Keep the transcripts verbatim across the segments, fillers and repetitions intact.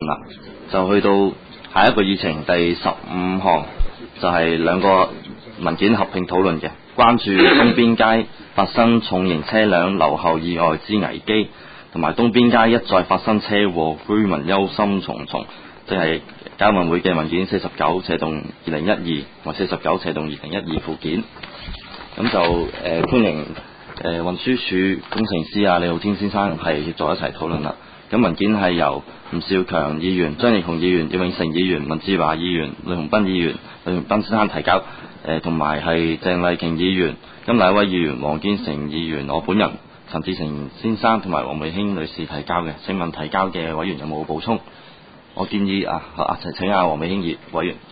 啦，就去到下一個議程第十五項，就係、是、兩個文件合併討論嘅，關注東邊街發生重型車輛留後意外之危機，同埋東邊街一再發生車禍，居民憂心忡忡，即係交運會嘅文件四十九斜動二零一二或四十九斜動二零一二附件。咁就誒、呃、歡迎誒運輸署工程師啊李浩天先生係協助一齊討論啦。咁文件係由吳兆強議員、張英雄議員、葉永成議員、文志華議員、呂鴻斌議員、呂鴻斌先生提交，誒同埋係鄭麗瓊議員、金乃威議員、黃堅成議員、我本人陳志成先生同埋黃美興女士提交嘅。請問提交嘅委員有冇補充？我建議啊啊請阿黃美興議委員，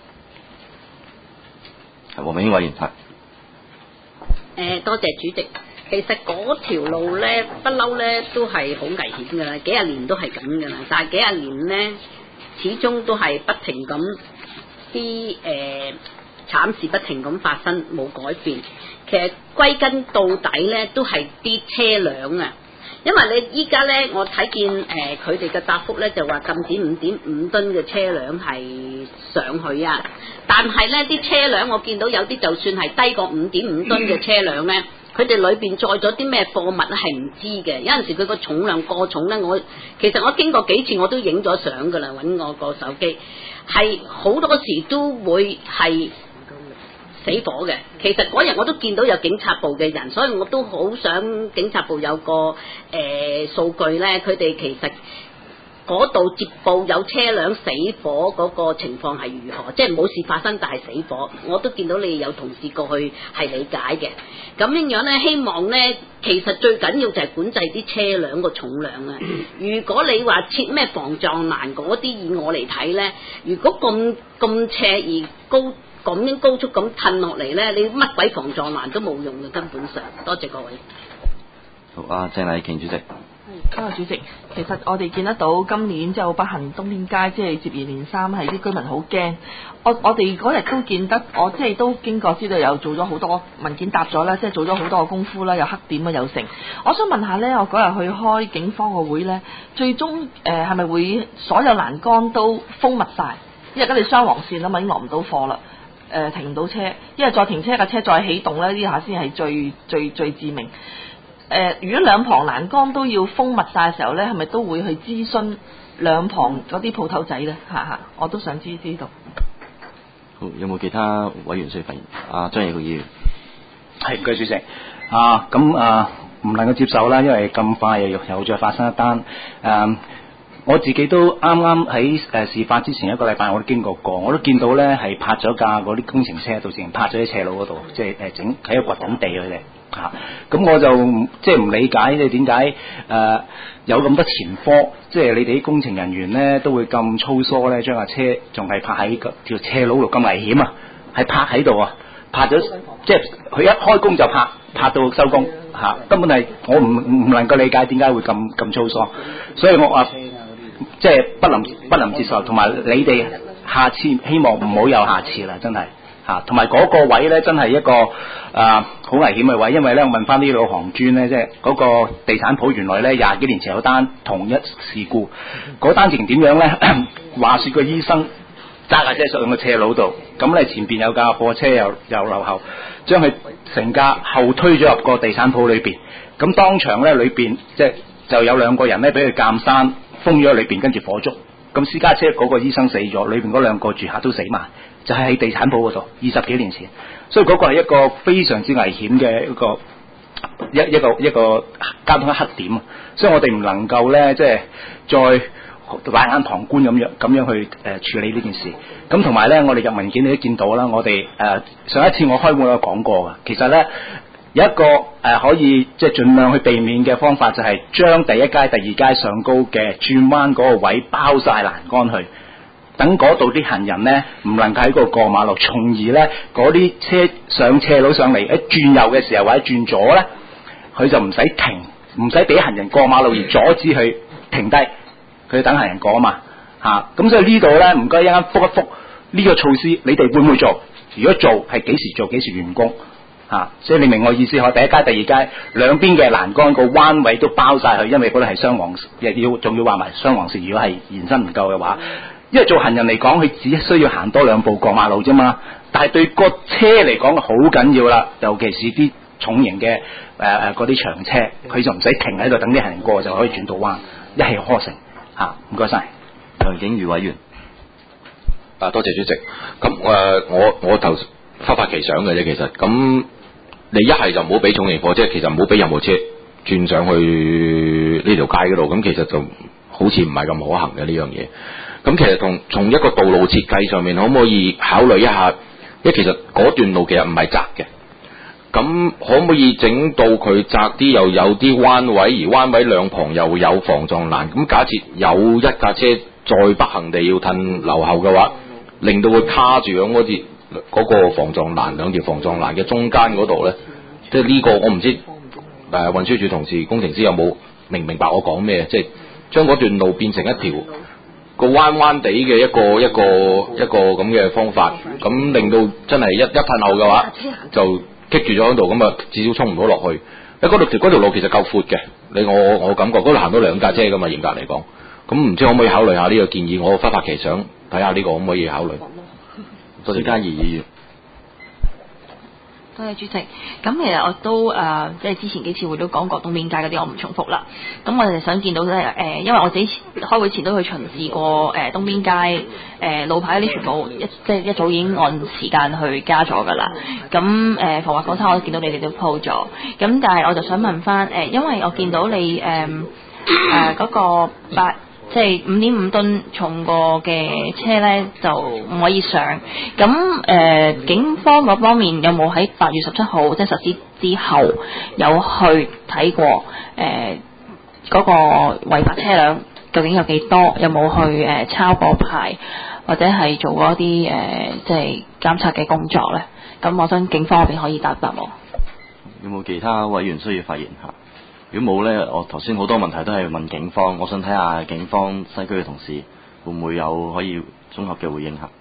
係黃美興委員係。 誒，多謝主席。其實嗰條路咧，不嬲咧都係好危險㗎啦，幾廿年都係咁㗎啦。但係幾廿年咧，始終都係不停咁啲誒慘事不停咁發生，冇改變。其實歸根到底咧，都係啲車輛啊。因為你依家咧，我睇見誒佢哋嘅答覆咧，就話禁止五點五噸嘅車輛係上去啊。但係咧，啲車輛我見到有啲就算係低過五點五噸嘅車輛咧。佢哋裏邊載咗啲咩貨物咧係唔知嘅，有陣時佢個重量過重咧，我其實我經過幾次我都影咗相㗎啦，揾我個手機係好多時都會係死火嘅。其實嗰日我都見到有警察部嘅人，所以我都好想警察部有個誒、呃、數據咧，佢哋其實嗰度接報有車輛死火嗰個情況係如何，即係冇事發生但係死火，我都見到你有同事過去係理解嘅。咁樣樣咧，希望咧，其實最緊要就係管制啲車輛個重量啊。如果你話設咩防撞欄嗰啲，以我嚟睇咧，如果咁咁斜而高咁樣高速咁褪落嚟咧，你乜鬼防撞欄都冇用嘅，根本上。多謝各位。 好啊，鄭麗瓊主席。 今日主席，其實我哋見得到今年即係好不幸，東邊街即係接二連三係啲居民好驚。我我哋嗰日都見得，我即係都經過知道有做咗好多文件答咗啦，即係做咗好多嘅功夫啦，有黑點啊，有成。我想問下呢，我嗰日去開警方個會呢，最終誒係咪會所有欄杆都封密晒？因為而家你雙黃線啊嘛，已經落唔到貨啦，誒、呃、停唔到車，因為再停車架車再起動呢，呢下先係最最最致命。誒、呃，如果兩旁欄杆都要封密晒嘅時候咧，係咪都會去諮詢兩旁嗰啲鋪頭仔咧？嚇嚇，我都想知知道。 好，有冇其他委員需要發言？啊，張宇豪議員。 係，唔該主席。啊，咁啊，唔能夠接受啦，因為咁快又又再發生一單。誒、啊，我自己都啱啱喺誒事發之前一個禮拜，我都經過過，我都見到咧係泊咗架嗰啲工程車，到時泊咗喺斜路嗰度，即係誒整喺度掘緊地佢哋。嚇，咁、啊、我就即係唔理解你點解誒有咁多前科，即係你哋啲工程人員咧都會咁粗疏咧，將架車仲係泊喺條斜路度咁危險啊，係泊喺度啊，泊咗即係佢一開工就泊，泊到收工嚇、啊，根本係我唔唔能夠理解點解會咁咁粗疏，所以我話即係不能不能接受，同埋你哋下次希望唔好有下次啦，真係。啊，同埋嗰個位咧，真係一個啊好危險嘅位，因為咧我問翻啲老行專咧，即係嗰個地產鋪原來咧廿幾年前有單同一事故，嗰單情點樣咧？話說個醫生揸架車上個斜路度，咁咧前邊有架貨車又又留後，將佢成架後推咗入個地產鋪裏邊，咁當場咧裏邊即係就有兩個人咧俾佢鑑山封咗裏邊，跟住火燭，咁私家車嗰個醫生死咗，裏邊嗰兩個住客都死埋。就係喺地產鋪嗰度，二十幾年前，所以嗰個係一個非常之危險嘅一個一一個一個交通黑點啊！所以我哋唔能夠咧，即係再冷眼旁觀咁樣咁樣去誒、呃、處理呢件事。咁同埋咧，我哋入文件你都見到啦，我哋誒、呃、上一次我開會有講過噶，其實咧有一個誒、呃、可以即係盡量去避免嘅方法，就係將第一階、第二階上高嘅轉彎嗰個位包晒欄杆去。等嗰度啲行人咧唔能夠喺嗰度過馬路，從而咧嗰啲車上斜路上嚟，一轉右嘅時候或者轉左咧，佢就唔使停，唔使俾行人過馬路而阻止佢停低，佢等行人過啊嘛嚇。咁、啊、所以呢度咧唔該一陣覆一覆呢個措施，你哋會唔會做？如果做係幾時做？幾時完工？ 啊，所以你明我意思嗬？第一街、第二街兩邊嘅欄杆個彎位都包晒佢，因為嗰度係雙黃，亦要仲要話埋雙黃線。如果係延伸唔夠嘅話，因為做行人嚟講，佢只需要行多兩步過馬路啫嘛。但係對個車嚟講好緊要啦，尤其是啲重型嘅誒誒嗰啲長車，佢就唔使停喺度等啲行人過，就可以轉到彎，一氣呵成嚇。唔該晒， 梁景瑜委員。 啊，多謝主席。咁誒、呃，我我頭忽發奇想嘅啫，其實咁你一係就唔好俾重型貨，即係其實唔好俾任何車轉上去呢條街嗰度，咁其實就好似唔係咁可行嘅呢樣嘢。咁其實同從一個道路設計上面，可唔可以考慮一下？因為其實嗰段路其實唔係窄嘅，咁可唔可以整到佢窄啲，又有啲彎位，而彎位兩旁又有防撞欄？咁假設有一架車再不幸地要褪留後嘅話，令到佢卡住喺嗰啲嗰個防撞欄兩條防撞欄嘅中間嗰度呢？即係呢個我唔知誒運輸署同事工程師有冇明唔明白我講咩？即係將嗰段路變成一條個彎彎地嘅一個一個一個咁嘅方法，咁令到真係一一褪後嘅話，就棘住咗喺度，咁啊至少衝唔到落去。因為嗰條嗰條路其實夠闊嘅，你我我感覺嗰度行到兩架車噶嘛，嚴格嚟講。咁唔知可唔可以考慮下呢個建議？我忽發奇想，睇下呢個可唔可以考慮。多謝嘉怡議員。 多謝主席。咁其實我都誒、呃，即係之前幾次會都講過東邊街嗰啲，我唔重複啦。咁我哋想見到咧誒、呃，因為我自己開會前都去巡視過誒、呃、東邊街誒、呃、路牌嗰啲全部一即係一早已經按時間去加咗㗎啦。咁誒防滑火車我都見到你哋都鋪咗。咁但係我就想問翻誒、呃，因為我見到你誒誒嗰個八。即係五點五噸重過嘅車咧，就唔可以上。咁誒、呃，警方嗰方面有冇喺八月十七號即係實施之後有去睇過誒嗰、呃那個違法車輛究竟有幾多？有冇去誒、呃、抄過牌或者係做過一啲誒、呃、即係監察嘅工作咧？咁我想警方嗰邊可以答答我。 有冇其他委員需要發言嚇？如果冇呢，我頭先好多問題都係問警方，我想睇下警方西區嘅同事會唔會有可以綜合嘅回應下。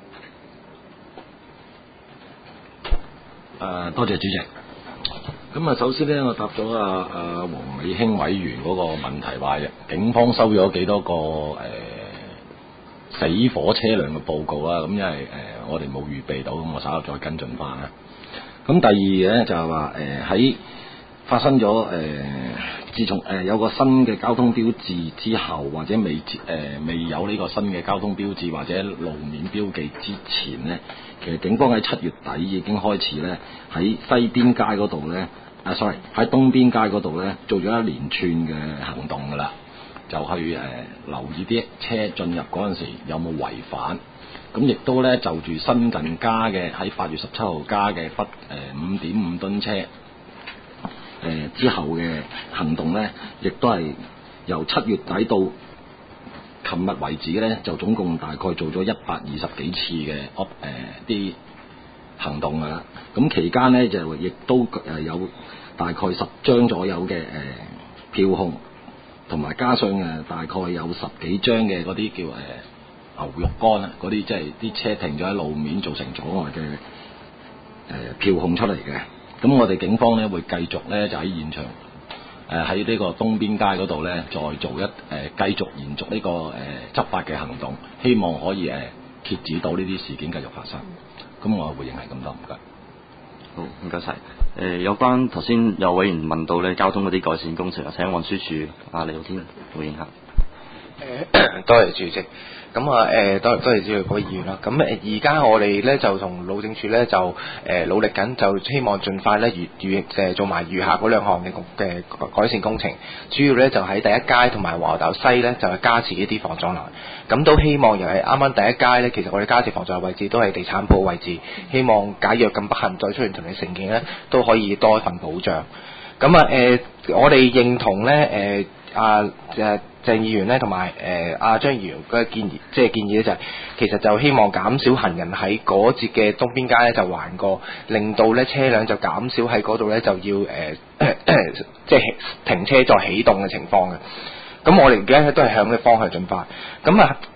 誒、呃，多謝主席。咁啊，首先呢，我答咗阿阿黃美興委員嗰個問題，話警方收咗幾多個誒、呃、死火車輛嘅報告啦。咁因為誒、呃、我哋冇預備到，咁我稍後再跟進翻啦。咁第二咧就係話誒喺發生咗誒、呃，自從誒、呃、有個新嘅交通標誌之後，或者未誒、呃、未有呢個新嘅交通標誌或者路面標記之前呢，其實警方喺七月底已經開始咧喺西邊街嗰度咧，啊 sorry 喺東邊街嗰度咧做咗一連串嘅行動㗎啦，就去誒、呃、留意啲車進入嗰陣時有冇違反，咁亦都咧就住新近加嘅喺八月十七號加嘅不誒五點五噸車。誒、呃、之後嘅行動呢，亦都係由七月底到琴日為止呢，就總共大概做咗一百二十幾次嘅誒啲行動㗎啦。咁期間呢，就亦都誒有大概十張左右嘅誒、呃、票控，同埋加上誒大概有十幾張嘅嗰啲叫誒、呃、牛肉乾啊，嗰啲即係啲車停咗喺路面造成阻礙嘅誒、呃、票控出嚟嘅。咁我哋警方咧會繼續咧就喺現場，誒喺呢個東邊街嗰度咧再做一誒繼、呃、續延續呢、這個誒、呃、執法嘅行動，希望可以誒遏止到呢啲事件繼續發生。咁我嘅回應係咁多，唔該。 好，唔該晒。誒、呃、有關頭先有委員問到咧交通嗰啲改善工程，請運輸署啊李浩天回應下。 誒，多謝主席。咁啊，誒，多多謝主席嗰位議員啦。咁誒，而家我哋咧就同路政署咧就誒、呃、努力緊，就希望盡快咧預預誒做埋餘下嗰兩項嘅嘅改善工程。主要咧就喺第一街同埋華道西咧就係加設一啲防撞欄。咁都希望又係啱啱第一街咧，其實我哋加設防撞位置都係地產鋪位置，希望假若咁不幸再出現同類情景咧，都可以多一份保障。咁啊誒，我哋認同咧誒啊誒。鄭議員咧同埋誒阿張議員嘅建議，即係建議咧就係、是、其實就希望減少行人喺嗰節嘅東邊街咧就橫過，令到咧車輛就減少喺嗰度咧就要誒、呃、即係停車再起動嘅情況嘅。咁我哋而家都係向呢個方向進發。咁啊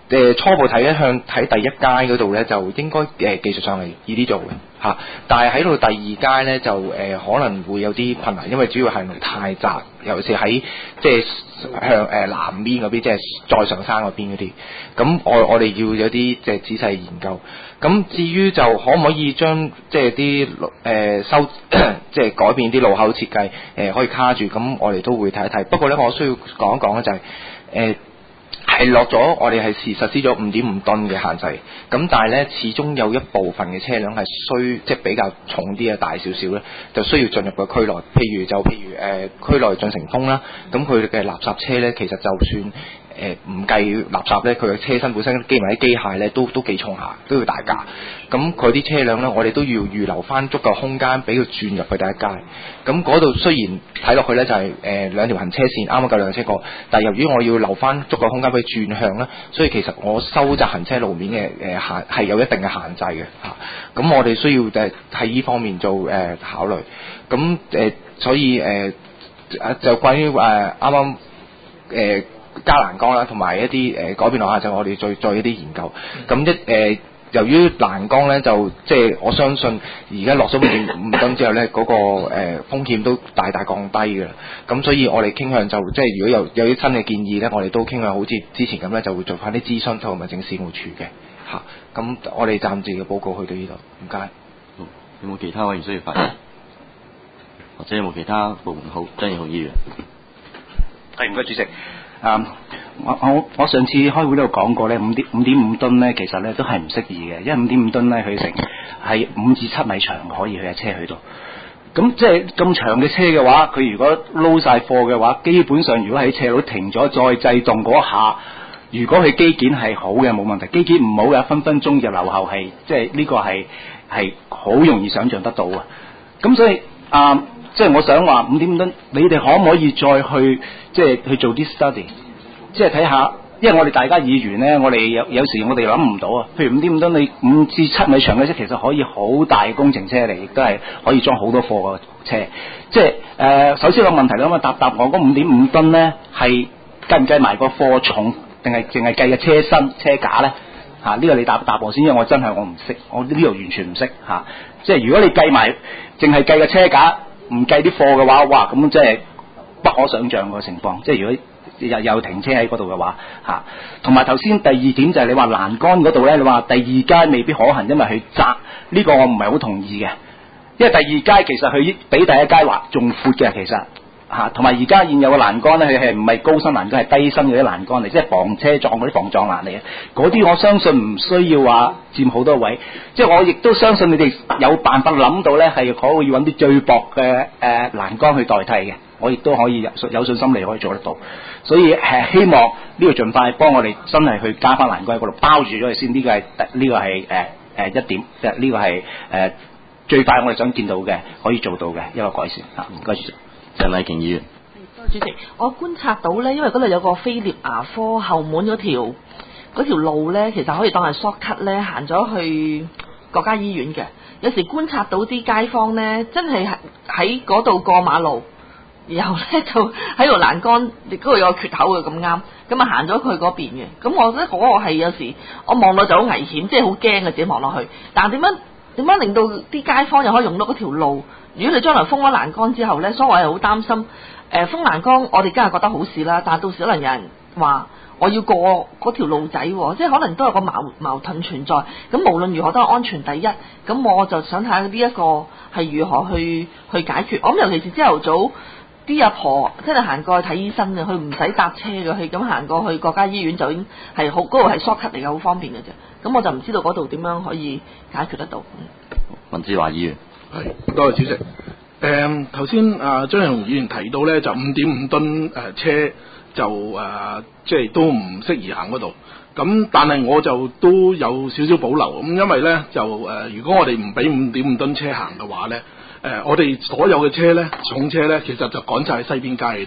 誒初步睇一向睇第一階嗰度咧，就應該誒、呃、技術上係易啲做嘅嚇，但係喺到第二階咧就誒、呃、可能會有啲困難，因為主要係路太窄，尤其是喺即係向誒、呃、南邊嗰邊，即係再上山嗰邊嗰啲。咁我我哋要有啲即係仔細研究。咁至於就可唔可以將即係啲誒收即係改變啲路口設計誒、呃、可以卡住？咁我哋都會睇一睇。不過咧，我需要講一講咧就係、是、誒。呃係落咗，我哋係實實施咗五點五噸嘅限制。咁但係咧，始終有一部分嘅車輛係需即係比較重啲嘅大少少咧，就需要進入個區內。譬如就譬如誒、呃、區內進城風啦，咁佢嘅垃圾車咧，其實就算誒唔計垃圾咧，佢嘅車身本身機埋啲機械咧，都都幾重下，都要大架。咁佢啲車輛咧，我哋都要預留翻足夠空間俾佢轉入去第一階。咁嗰度雖然睇落去咧就係、是、誒、呃、兩條行車線，啱啱夠兩車過，但係由於我要留翻足夠空間俾佢轉向咧，所以其實我收窄行車路面嘅誒限係有一定嘅限制嘅嚇。咁、啊、我哋需要誒喺呢方面做誒、呃、考慮。咁誒、呃、所以誒啊、呃、就關於誒啱啱誒加欄杆啦，同埋一啲誒、呃、改變路下就我哋再再一啲研究。咁一誒。呃由於欄杆咧就即係我相信而家落咗五點五噸之後咧，嗰、那個誒、呃、風險都大大降低嘅。咁所以我哋傾向就即係如果有有啲新嘅建議咧，我哋都傾向好似之前咁咧，就會做翻啲諮詢同埋整事務處嘅嚇。咁、啊、我哋暫時嘅報告去到呢度，唔該。 有冇其他委員需要發言？或者有冇其他部門？好，張宇雄議員。 係，唔該主席。啊、um,，我我我上次開會都有講過咧，五點五點五噸咧，其實咧都係唔適宜嘅，因為五點五噸咧佢成係五至七米長可以去架車去到。咁即係咁長嘅車嘅話，佢如果撈晒貨嘅話，基本上如果喺斜路停咗再制動嗰下，如果佢機件係好嘅冇問題，機件唔好嘅分分鐘就留後係，即係呢個係係好容易想像得到啊。咁所以啊。即係我想話五點五噸，你哋可唔可以再去即係去做啲 study，即係睇下，因為我哋大家議員咧，我哋有有時我哋諗唔到啊。譬如五點五噸，你五至七米長嘅車，其實可以好大嘅工程車嚟，亦都係可以裝好多貨嘅車。即係誒、呃，首先個問題咧，咁啊答答我，嗰五點五噸咧係計唔計埋個貨重，定係淨係計嘅車身車架咧？嚇、啊，呢、這個你答答我先，因為我真係我唔識，我呢度完全唔識嚇。即係如果你計埋，淨係計嘅車架。唔計啲貨嘅話，哇！咁即係不可想像個情況。即係如果有有停車喺嗰度嘅話，嚇。同埋頭先第二點就係你話欄杆嗰度咧，你話第二階未必可行，因為佢窄。呢、這個我唔係好同意嘅，因為第二階其實佢比第一階話仲闊嘅，其實嚇。同埋而家現有嘅欄杆咧，佢係唔係高身欄杆，係低身嗰啲欄杆嚟，即係防車撞嗰啲防撞欄嚟嘅。嗰啲我相信唔需要話佔好多位，即係我亦都相信你哋有辦法諗到咧，係可以揾啲最薄嘅誒欄杆去代替嘅。我亦都可以有有信心你可以做得到，所以係希望呢個盡快幫我哋真係去加翻欄杆喺嗰度包住咗佢先。呢、這個係呢、這個係誒誒一點，即係呢個係誒、呃、最快我哋想見到嘅可以做到嘅一個改善嚇。唔該主席。 鄭麗瓊議員。 主席，我觀察到咧，因為嗰度有個菲臘牙科後門嗰條嗰條路咧，其實可以當係 shortcut 咧，行咗去國家醫院嘅。有時觀察到啲街坊咧，真係喺嗰度過馬路，然後咧就喺度欄杆嗰度有個缺口嘅咁啱，咁啊行咗去嗰邊嘅。咁我覺得嗰個係有時我望到就好危險，即係好驚嘅自己望落去。但係點樣點樣令到啲街坊又可以用到嗰條路？如果你將來封咗欄杆之後咧，所以我係好擔心。誒、呃、封欄杆，我哋梗係覺得好事啦，但係到時可能有人話我要過嗰條路仔，即係可能都有個矛矛盾存在。咁無論如何都係安全第一。咁我就想睇下呢一個係如何去去解決。我諗尤其是朝頭早啲阿婆真係行過去睇醫生嘅，佢唔使搭車嘅，佢咁行過去國家醫院就已經係好，嗰度係 shortcut 嚟嘅，好方便嘅啫。咁我就唔知道嗰度點樣可以解決得到。 文志華議員。 係，多謝主席。誒頭先啊張宇雄議員提到咧，就五點五噸誒車就誒、呃、即係都唔適宜行嗰度。咁但係我就都有少少保留咁，因為咧就誒、呃、如果我哋唔俾五點五噸車行嘅話咧，誒、呃、我哋所有嘅車咧重車咧其實就趕晒喺西邊街嘅啫。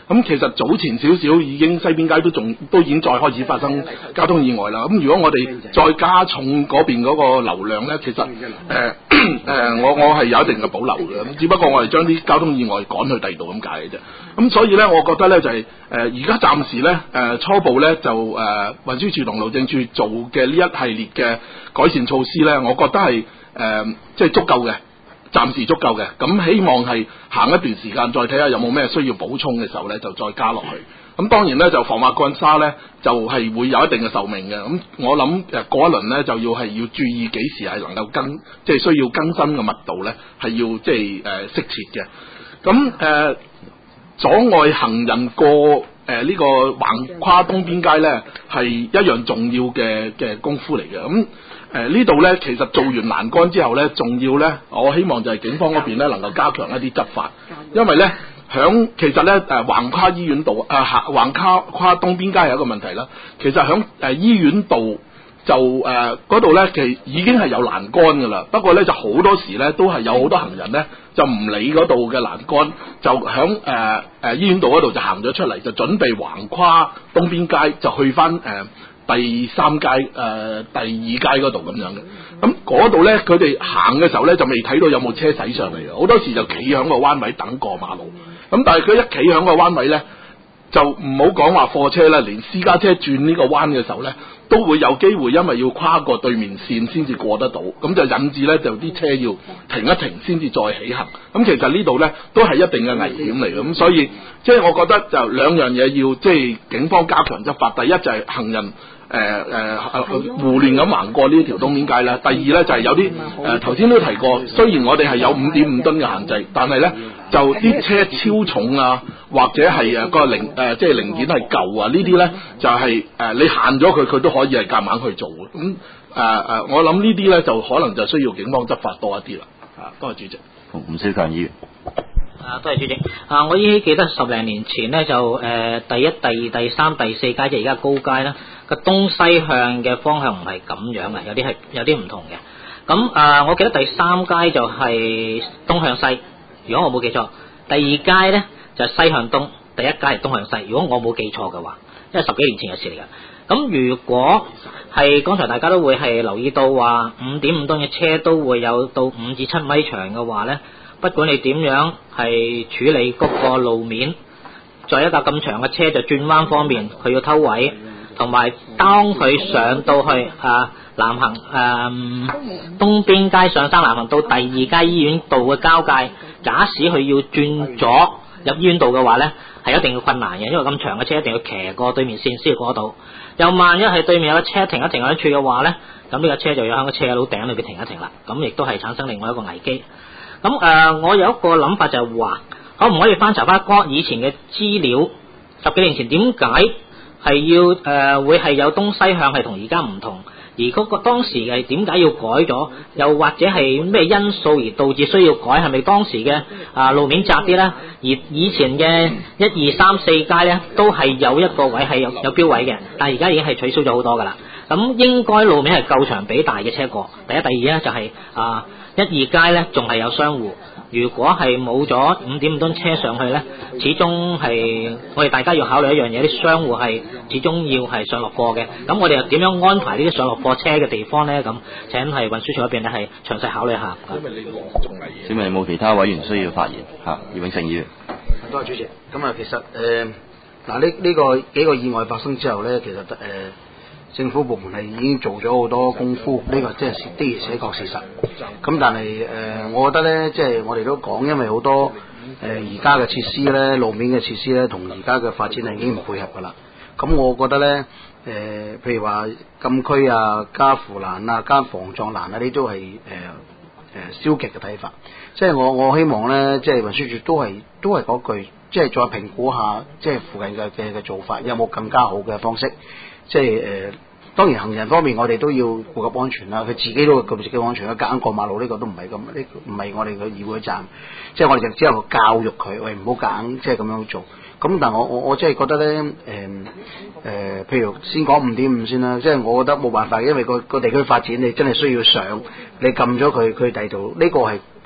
咁其實早前少少已經西邊街都仲都已經再開始發生交通意外啦。咁如果我哋再加重嗰邊嗰個流量咧，其實誒誒、呃呃、我我係有一定嘅保留嘅。咁只不過我係將啲交通意外趕去第二度咁解嘅啫。咁所以咧，我覺得咧就係誒而家暫時咧誒、呃、初步咧就誒、呃、運輸署同路政署做嘅呢一系列嘅改善措施咧，我覺得係誒即係足夠嘅。暫時足夠嘅，咁希望係行一段時間再睇下有冇咩需要補充嘅時候咧，就再加落去。咁當然咧，就防滑幹沙咧就係、是、會有一定嘅壽命嘅。咁我諗誒嗰一輪咧就要係要注意幾時係能夠更即係需要更新嘅密度咧，係要即係誒適切嘅。咁誒、呃、阻礙行人過誒、呃這個、呢個橫跨東邊街咧係一樣重要嘅嘅功夫嚟嘅。咁誒、呃、呢度咧，其實做完欄杆之後咧，仲要咧，我希望就係警方嗰邊咧能夠加強一啲執法，因為咧響其實咧誒橫跨醫院道啊，橫跨跨東邊街係一個問題啦。其實響誒、呃、醫院道就誒嗰度咧，其實已經係有欄杆噶啦，不過咧就好多時咧都係有好多行人咧就唔理嗰度嘅欄杆，就響誒誒醫院道嗰度就行咗出嚟，就準備橫跨東邊街就去翻誒。呃第三街誒、呃、第二街嗰度咁樣嘅，咁嗰度咧佢哋行嘅時候咧就未睇到有冇車駛上嚟嘅，好多時就企喺個彎位等過馬路，咁但係佢一企喺個彎位咧就唔好講話貨車啦，連私家車轉呢個彎嘅時候咧都會有機會因為要跨過對面線先至過得到，咁就引致咧就啲車要停一停先至再起行，咁其實呢度咧都係一定嘅危險嚟嘅，咁所以即係我覺得就兩樣嘢要即係警方加強執法，第一就係行人。誒誒胡亂咁行過呢條東面街啦。第二咧就係、是、有啲誒頭先都提過，雖然我哋係有五點五噸嘅限制，但係咧就啲車超重啊，或者係誒個零誒即係零件係舊啊，呢啲咧就係、是、誒、呃、你限咗佢，佢都可以係夾硬去做嘅。咁誒誒，我諗呢啲咧就可能就需要警方執法多一啲啦。啊，多謝主席。 吳少強議員。 啊，多謝主席。啊，我依稀記得十零年前呢，就誒、呃、第一、第二、第三、第四街即係而家高街啦，個東西向嘅方向唔係咁樣嘅，有啲係有啲唔同嘅。咁啊、呃，我記得第三街就係東向西，如果我冇記錯。第二街呢就係西向東，第一街係東向西，如果我冇記錯嘅話，因為十幾年前嘅事嚟㗎。咁如果係剛才大家都會係留意到話五點五噸嘅車都會有到五至七米長嘅話呢，不管你點樣係處理嗰個路面，在一架咁長嘅車就轉彎方面，佢要偷位，同埋當佢上到去啊南行誒、啊、東邊街上山南行到第二街醫院道嘅交界，假使佢要轉左入醫院道嘅話呢，係一定要困難嘅，因為咁長嘅車一定要騎過對面線先過到。又萬一係對面有個車停一停喺處嘅話呢，咁呢個車就要喺個車路頂裏邊停一停啦，咁亦都係產生另外一個危機。咁誒、呃，我有一個諗法就係話，可唔可以翻查翻嗰以前嘅資料？十幾年前點解係要誒、呃、會係有東西向係同而家唔同？而嗰個當時係點解要改咗？又或者係咩因素而導致需要改？係咪當時嘅啊路面窄啲呢？而以前嘅一二三四街呢，都係有一個位係有有標位嘅，但係而家已經係取消咗好多噶啦。咁應該路面係夠長俾大嘅車過。第一、第二呢，就係、是、啊一二街呢仲係有商戶。如果係冇咗五點五噸車上去呢，始終係我哋大家要考慮一樣嘢，啲商戶係始終要係上落貨嘅。咁我哋又點樣安排呢啲上落貨車嘅地方呢？咁請係運輸署嗰邊呢係詳細考慮下。因為你仲危險。請問有冇其他委員需要發言？嚇，葉永成議員。 多謝主席。咁啊，其實誒嗱呢呢個幾個意外發生之後呢，其實誒、呃、政府部門係已經做咗好多功夫，呢、這個即係的而且確事實。咁但係誒、呃，我覺得咧，即係我哋都講，因為好多誒而家嘅設施咧，路面嘅設施咧，同而家嘅發展係已經唔配合噶啦。咁我覺得咧，誒、呃，譬如話禁區啊、加扶欄啊、加防撞欄啊，呢都係誒誒消極嘅睇法。即係我我希望咧，即係運輸署都係都係嗰句，即係再評估下，即係附近嘅嘅嘅做法有冇更加好嘅方式，即係誒。呃當然行人方面我哋都要顧及安全啦，佢自己都顧及自己安全啦，夾硬過馬路呢個都唔係咁，呢唔係我哋嘅議會站，即係我哋就只有教育佢，喂唔好夾硬即係咁樣做。咁但係我我我真係覺得咧，誒、呃、誒、呃，譬如先講五點五先啦，即係我覺得冇辦法，因為個個地區發展你真係需要上，你撳咗佢佢第度，呢個係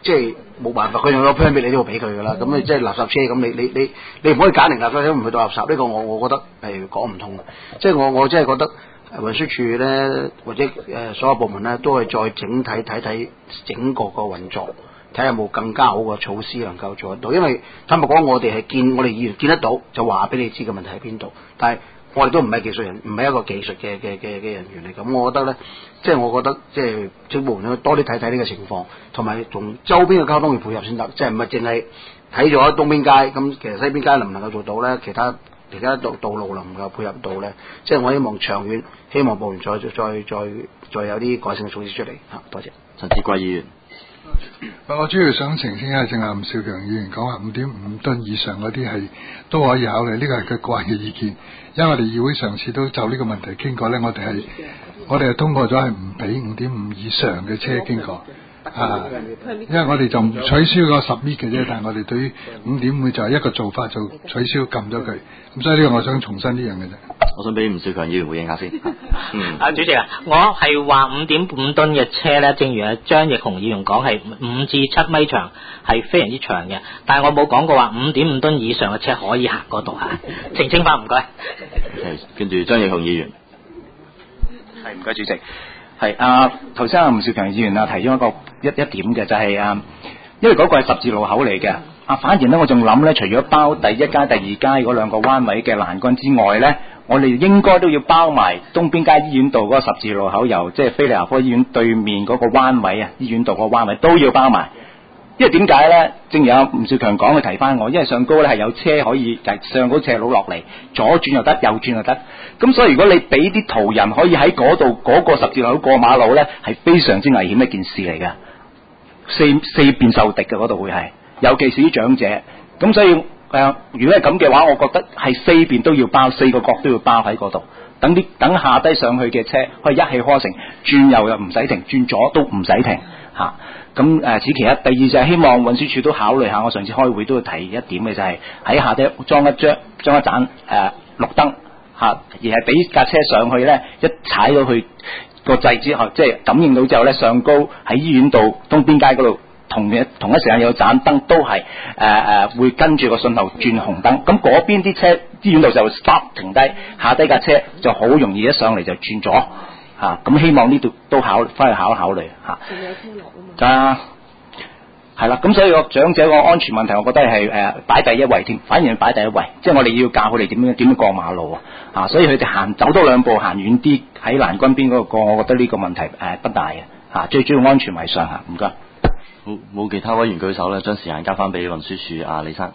即係冇辦法，佢用咗 permit 你都要俾佢噶啦。咁你即係垃圾車咁，你你你你唔可以揀零垃圾車唔去到垃圾，呢個我我覺得係講唔通嘅。即係我我真係覺得運輸署咧或者誒所有部門咧都係再整體睇睇整個個運作，睇下有冇更加好嘅措施能夠做得到。因為坦白講，我哋係見我哋議員見得到就話俾你知嘅問題喺邊度，但係我哋都唔係技術人，唔係一個技術嘅嘅嘅嘅人員嚟。咁我覺得咧，即係我覺得即係政府部門多啲睇睇呢個情況，同埋同周邊嘅交通要配合先得，即係唔係淨係睇咗東邊街，咁其實西邊街能唔能夠做到咧？其他其他道道路能唔能夠配合到咧？即係我希望長遠，希望部門再再再再有啲改善嘅措施出嚟嚇。多謝。 陳志貴議員。 我主要想澄清下，正話吳兆強議員講話五點五噸以上嗰啲係都可以考慮，呢個係佢個人嘅意見。因為我哋議會上次都就呢個問題傾過咧，我哋係我哋係通過咗係唔俾五點五以上嘅車經過啊，因為我哋就唔取消個十米嘅啫，但係我哋對於五點五就係一個做法，就取消撳咗佢。咁所以呢個我想重申呢樣嘅啫。 我想俾吳兆強議員回應下先。嗯， 啊，主席啊，我係話五點五噸嘅車咧，正如阿張奕雄議員講係五至七米長，係非常之長嘅。但係我冇講過話五點五噸以上嘅車可以行嗰度嚇。澄清翻，唔該。 係，跟住張奕雄議員。 係，唔該主席。係啊，頭先阿吳兆強議員啊提咗一個一一點嘅就係、是、啊，因為嗰個係十字路口嚟嘅。啊，反而咧我仲諗咧，除咗包第一街、第二街嗰兩個彎位嘅欄杆之外咧，我哋應該都要包埋東邊街醫院道嗰個十字路口，由即係菲利牙科醫院對面嗰個彎位啊，醫院道個彎位都要包埋。因為點解咧？正如阿吳兆強講，佢提翻我，因為上高咧係有車可以上高斜路落嚟，左轉又得，右轉又得。咁所以如果你俾啲途人可以喺嗰度嗰個十字路口過馬路咧，係非常之危險一件事嚟嘅，四四邊受敵嘅嗰度會係。尤其是啲長者，咁所以誒、呃，如果係咁嘅話，我覺得係四邊都要包，四個角都要包喺嗰度，等啲等下低上去嘅車可以一氣呵成，轉右又唔使停，轉左都唔使停嚇。咁誒，此其一。第二就係希望運輸署都考慮下，我上次開會都要提一點嘅就係、是、喺下低裝一張裝一盞誒、呃、綠燈嚇、啊，而係俾架車上去咧，一踩到去個掣之後，即係感應到之後咧，上高喺醫院道東邊街嗰度。同嘅同一時間有盞燈都係誒誒會跟住個信號轉紅燈，咁嗰邊啲車醫院度就 stop 停低，下低架車就好容易一上嚟就轉咗嚇，咁、啊、希望呢度都考翻去考一考慮嚇。仲有車落啊嘛。係啦，咁所以個長者個安全問題，我覺得係誒擺第一位添，反而係擺第一位，即係我哋要教佢哋點樣點樣過馬路啊，啊，所以佢哋行走多兩步，行遠啲喺欄杆邊嗰度過，我覺得呢個問題誒、呃、不大嘅嚇、啊，最主要安全為上嚇，唔該。 好，冇其他委員舉手咧，將時間交翻俾運輸署阿李生。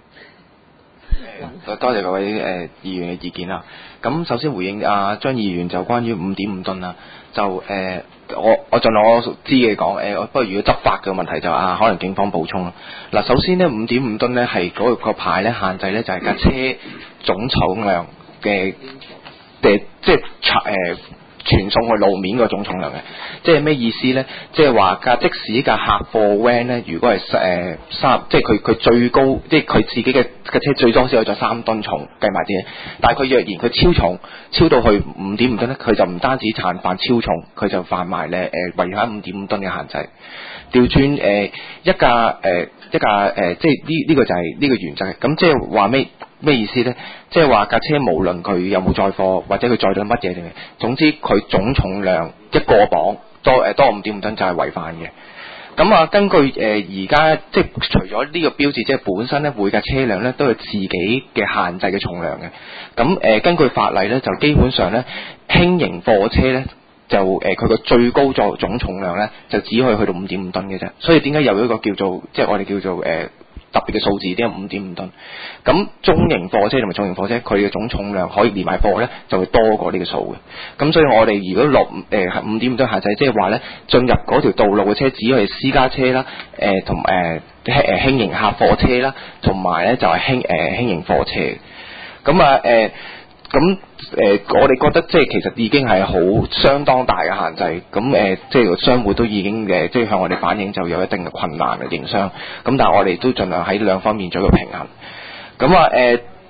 誒，多謝各位誒、呃、議員嘅意見啦。咁首先回應阿張議員就關於五點五噸啦，就誒、呃、我我盡量我知嘅講誒，不過如果執法嘅問題就啊，可能警方補充啦。嗱，首先呢，五點五噸咧係嗰個牌咧限制咧就係架車總重量嘅嘅即係誒。傳送去路面個總重量嘅，即係咩意思咧？即係話架即使架客貨 van 咧，如果係誒三，即係佢佢最高，即係佢自己嘅架車最多先有咗三噸重計埋啲嘢，但係佢若然佢超重，超到去五點五噸咧，佢就唔單止犯犯超重，佢就犯埋咧誒違反五點五噸嘅限制。調轉誒一架誒、呃、一架誒、呃，即係呢呢個就係呢個原則。咁即係話咩咩意思咧？即係話架車無論佢有冇載貨，或者佢載到乜嘢嘅，總之佢總重量一個磅多誒多五點五噸就係違反嘅。咁啊，根據誒而家即係除咗呢個標誌，即係本身咧每架車輛咧都有自己嘅限制嘅重量嘅。咁誒、呃、根據法例咧，就基本上咧輕型貨車咧。就誒佢個最高載總重量咧，就只可以去到五點五噸嘅啫。所以點解有一個叫做即係我哋叫做誒、呃、特別嘅數字，點解五點五噸？咁中型貨車同埋重型貨車，佢嘅總重量可以連埋貨咧，就會多過呢個數嘅。咁所以我哋如果落誒係五點五噸限制，即係話咧進入嗰條道路嘅車，只係私家車啦，誒同誒誒輕型客貨車啦，同埋咧就係輕誒輕型貨車。咁啊誒。呃咁誒、呃，我哋覺得即係其實已經係好相當大嘅限制。咁誒、呃，即係商戶都已經誒，即係向我哋反映就有一定嘅困難嘅營商。咁但係我哋都盡量喺兩方面做一個平衡。咁啊誒，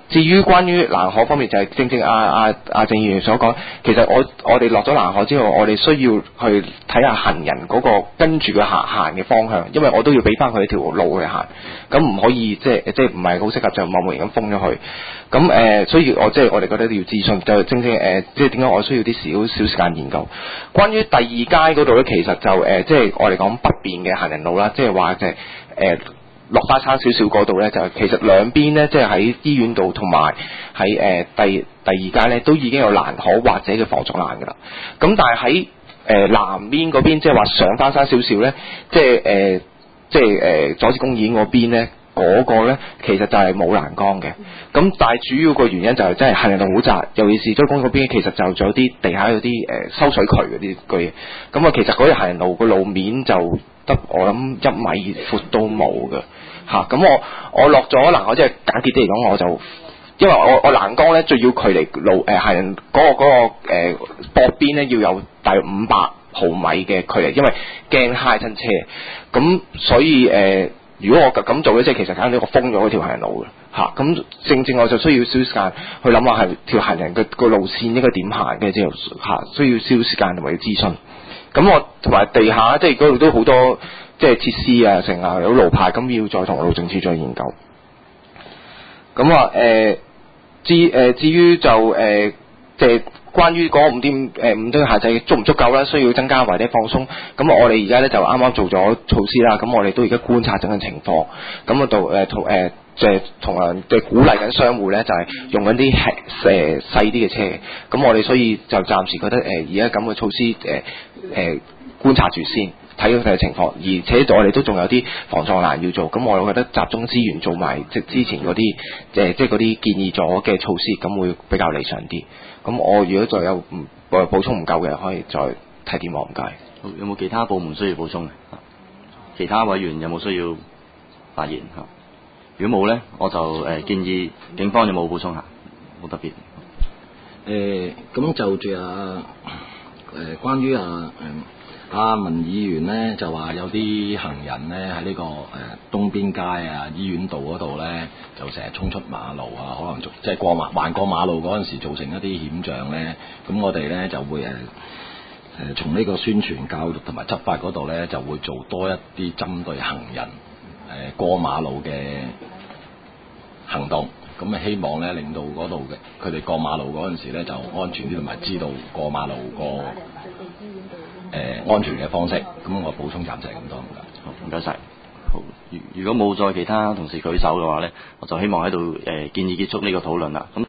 至於關於欄河方面，就係、是、正正阿阿阿鄭議員所講，其實我我哋落咗欄河之後，我哋需要去睇下行人嗰個跟住佢行行嘅方向，因為我都要俾翻佢一條路去行，咁唔可以即係即係唔係好適合就貿貿然咁封咗佢。咁誒、呃，所以我即係我哋覺得要諮詢，就正正誒、呃，即係點解我需要啲少少時間研究。關於第二街嗰度咧，其實就誒、呃，即係我哋講北邊嘅行人路啦，即係話就係、是、誒。呃落花山少少嗰度呢，就其實兩邊呢，即係喺醫院度同埋喺誒第第二街呢，都已經有欄河或者嘅防撞欄㗎啦。咁但係喺誒南邊嗰邊，即係話上翻山少少呢，即係誒即係誒佐治公園嗰邊呢，嗰、嗰個呢其實就係冇欄杆嘅。咁但係主要個原因就係真係行人路好窄，尤其是佐治公園嗰邊，其實就仲有啲地下有啲誒收水渠嗰啲句。咁啊，其實嗰條行人路個路面就得我諗一米闊都冇嘅。嚇！咁、啊、我我落咗欄河，即係簡潔啲嚟講，我就因為我我欄杆咧，最要距離路誒行人嗰、嗰個嗰、嗰個誒駁邊咧，要有大約五百毫米嘅距離，因為驚揩親車。咁所以誒、呃，如果我咁做咧，即係其實簡直我封咗嗰條行人路嘅嚇。咁、啊、正正我就需要少少時間去諗下係條行人嘅個路線應該點行嘅，之後嚇需要少少時間同埋要諮詢。咁我同埋地下即係嗰度都好多。即係設施啊，成啊有路牌，咁要再同路政署再研究。咁話誒，至誒、呃、至於就誒、呃，即係關於嗰五點誒五噸限制足唔足夠啦，需要增加或者放鬆。咁我哋而家咧就啱啱做咗措施啦，咁我哋都而家觀察緊嘅情況。咁啊到誒同誒即係同樣即係鼓勵緊商戶咧，就係、是、用緊啲誒細啲嘅車。咁我哋所以就暫時覺得誒而家咁嘅措施誒誒、呃呃、觀察住先。睇到佢嘅情況，而且我哋都仲有啲防撞欄要做，咁我覺得集中資源做埋即之前嗰啲，誒即係嗰啲建議咗嘅措施，咁會比較理想啲。咁我如果再有唔誒補充唔夠嘅，可以再提點我唔該。 有冇其他部門需要補充嘅？其他委員有冇需要發言嚇？如果冇咧，我就誒、呃、建議警方有冇補充下？冇特別。 誒咁、呃、就住啊誒、呃、關於啊誒。嗯阿文議員呢就話有啲行人呢喺呢、這個誒、呃、東邊街啊醫院道嗰度呢，就成日衝出馬路啊，可能做即係過馬橫過馬路嗰陣時造成一啲險象呢。咁我哋呢就會誒誒、呃、從呢個宣傳教育同埋執法嗰度呢，就會做多一啲針對行人誒、呃、過馬路嘅行動。咁啊希望呢令到嗰度嘅佢哋過馬路嗰陣時呢就安全啲，同埋知道過馬路個誒、呃、安全嘅方式，咁我補充暫時係咁多，唔該。 好，唔該晒。好，如如果冇再其他同事舉手嘅話咧，我就希望喺度誒建議結束呢個討論啦。咁